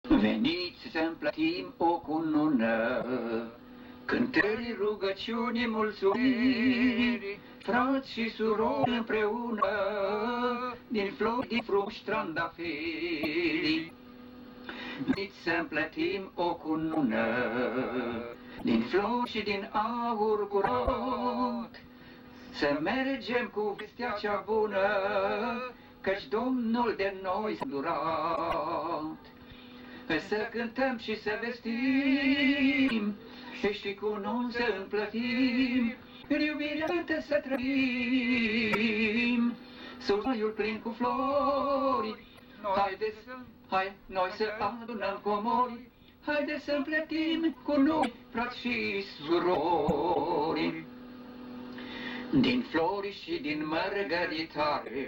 Veniți să împlătim o cunună, cântări, rugăciuni, mulțumiri, frați și surori împreună, din flori, din frumoși trandafiri. Veniți să împlătim o cunună, din flori și din aur curat, să mergem cu vestea cea bună, căci Domnul de noi s-a durat. Să cântăm și să vestim, și cu noi să împlătim, în iubirea sfântă să trăim, sub raiul plin cu flori. Haideți, noi să adunăm comori, haideți să împlătim cu noi, frați și surori. Din flori și din mărgăritare,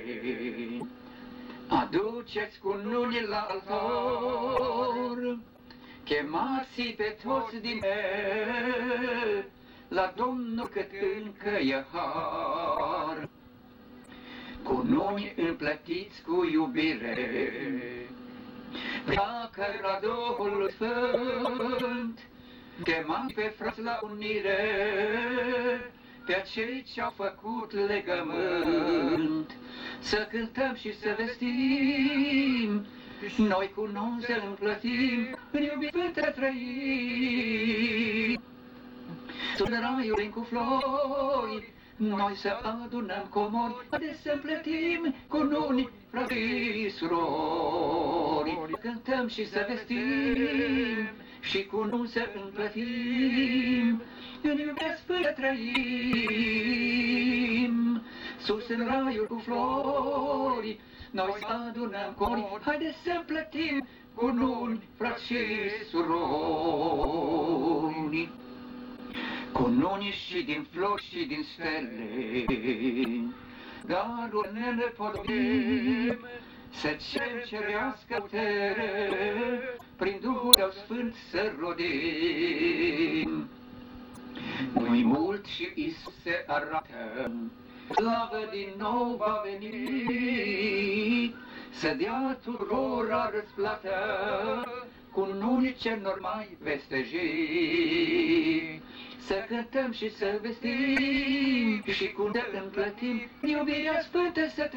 aduceți cununi la altar, chemați pe toți din el, la Domnul cât încă e har. Cununi împlătiți cu iubire, pleacă la Duhul Sfânt, chemați pe frați la unire, pe acei ce-au făcut legământ. Să cântăm și să vestim, noi cu noi să împlătim, în iubire trăim. Sub raiul cu flori, noi să adunăm comori, haideți să împlătim cu nuni, frați și surori. Cântăm și să vestim, și cu noi să împlătim, în iubire sfântă trăim. Sus în raiul cu flori, noi să adunăm comori, haideți să împlătim cu nuni, frați și surori. Cununi și din flori și din stele, darul ne nepodobim, să cerem cerească putere, prin Duhul Tău Sfânt să rodim. Nu-i mult și Iisus se arată, slavă din nou va veni, să dea tuturora răsplată, cununi ce n-or mai vesteji. Să cântăm și să vestim, și cum să împlătim, iubirea sfântă să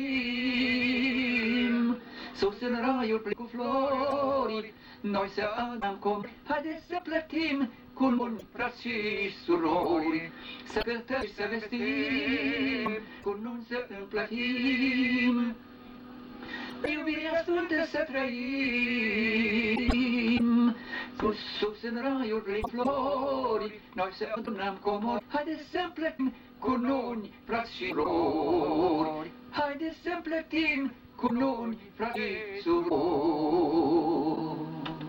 trăim. Sus în raiul plin cu flori, noi să adunăm comori, haideți să plătim cu nuni, frați și surori. Să cântăm și să vestim, cu nuni să împlătim, iubirea sfântă să trăim. Sus în raiul plin flori, noi să adunăm comori, haideți să împlătim cu nuni, frați și surori. Haideți să împlătim cu nuni, frați și surori.